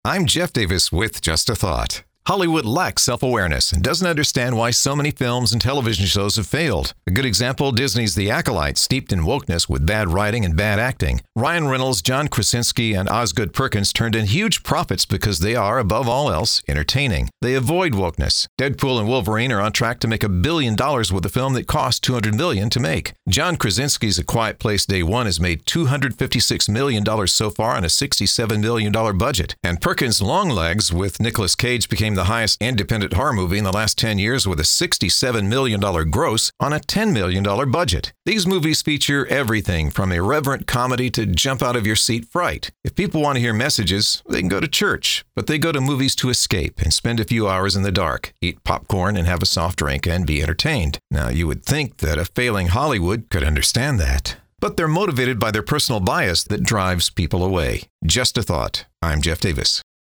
I'm Jeff Davis with Just a Thought. Hollywood lacks self-awareness and doesn't understand why so many films and television shows have failed. A good example, Disney's The Acolyte, steeped in wokeness with bad writing and bad acting. Ryan Reynolds, John Krasinski, and Osgood Perkins turned in huge profits because they are, above all else, entertaining. They avoid wokeness. Deadpool and Wolverine are on track to make $1 billion with a film that cost $200 million to make. John Krasinski's A Quiet Place Day One has made $256 million so far on a $67 million budget. And Perkins' Longlegs with Nicolas Cage became the highest independent horror movie in the last 10 years with a $67 million gross on a $10 million budget. These movies feature everything from irreverent comedy to jump-out-of-your-seat fright. If people want to hear messages, they can go to church, but they go to movies to escape and spend a few hours in the dark, eat popcorn and have a soft drink and be entertained. Now, you would think that a failing Hollywood could understand that. But they're motivated by their personal bias that drives people away. Just a thought. I'm Jeff Davis.